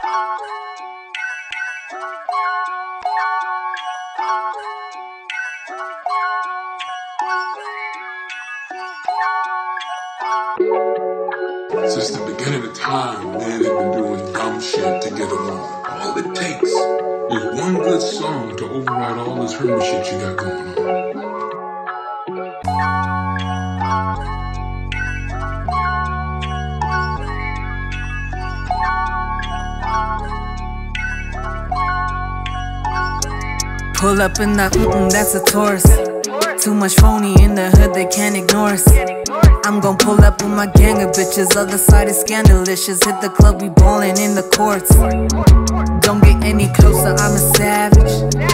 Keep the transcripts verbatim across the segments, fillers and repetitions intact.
Since the beginning of time, man have been doing dumb shit to get along. All it takes is one good song to override all this hermit shit you got going on. Pull up in that, mm-mm, that's a Taurus. Too much phony in the hood, they can't ignore us. I'm gon' pull up with my gang of bitches. Other side is scandalicious. Hit the club, we ballin' in the courts. Don't get any closer, I'm a savage.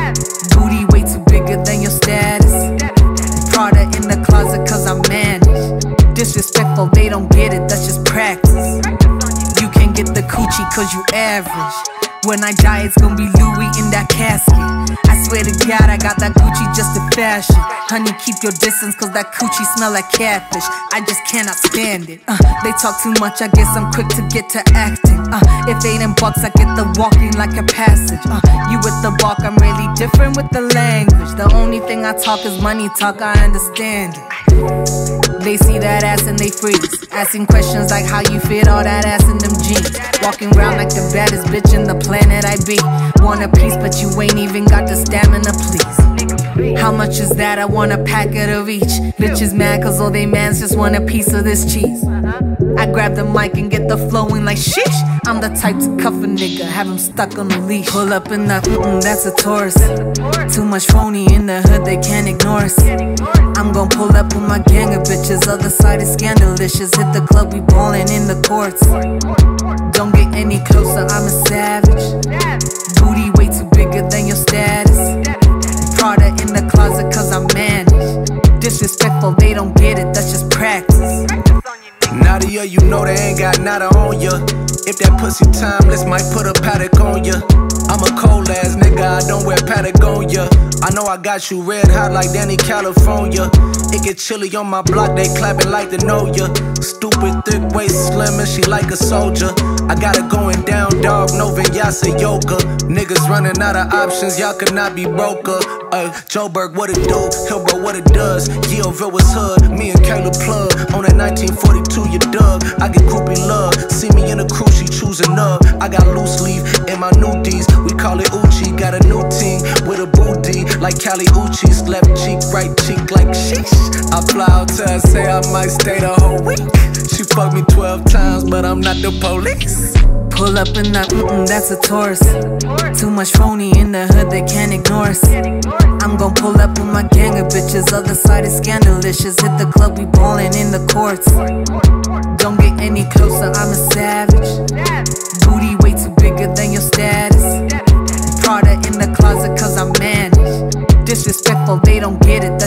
Booty way too bigger than your status. Prada in the closet cause I'm managed. Disrespectful, they don't get it, that's just practice. You can't get the coochie cause you average. When I die, it's gonna be Louis in that casket. I swear to God, I got that Gucci just to fashion. Honey, keep your distance, cause that coochie smell like catfish. I just cannot stand it. Uh, they talk too much, I guess I'm quick to get to acting. Uh, if eight in bucks, I get the walking like a passage. Uh, you with the walk, I'm really different with the language. The only thing I talk is money talk, I understand it. They see that ass and they freeze, asking questions like how you fit all that ass in them jeans. Walking around like the baddest bitch in the planet I be. Want a piece but you ain't even got the stamina, please. How much is that? I want a packet of each. Bitches mad cause all they mans just want a piece of this cheese. I grab the mic and get the flowing like sheesh. I'm the type to cuff a nigga, have him stuck on a leash. Pull up in that, mm-mm, that's a Taurus. Too much phony in the hood, they can't ignore us. I'm gon' pull up with my gang of bitches. Other side is scandalicious. Hit the club, we ballin' in the courts. Don't get any closer, I'm a savage. Booty way too bigger than your status. Prada in the closet cause I'm managed. Disrespectful, they don't get it, that's just practice. Nadia, you know they ain't got nada on ya. If that pussy timeless, might put a paddock on ya. I'm a cold ass nigga, I don't wear Patagonia. I know I got you red hot like Danny California. It get chilly on my block, they clapping like they know ya. Stupid, thick waist, slim, and she like a soldier. I got it going down, dog, no vinyasa yoga. Niggas running out of options, y'all could not be broker. Uh, Joburg, what it do? Hillbro, what it does? Yeovil was hood, me and Kayla plug. On that nineteen forty-two, you dug. I get groupie love, see me in a crew, she choosing up. I got loose leaf in my new D's, we call it Uchi. Got a new team with a booty, like Cali Uchis. Left cheek, right cheek, like sheesh. I fly out to her, say I might stay the whole week. She fucked me twelve times, but I'm not the police. Pull up in that, mm-mm, that's a Taurus. Too much phony in the hood, they can't ignore us. I'm gon' pull up with my gang of bitches. Other side is scandalicious. Hit the club, we ballin' in the courts. Don't get any closer, I'm a savage. Booty way too bigger than your status. Prada in the closet cause I'm managed. Disrespectful, they don't get it.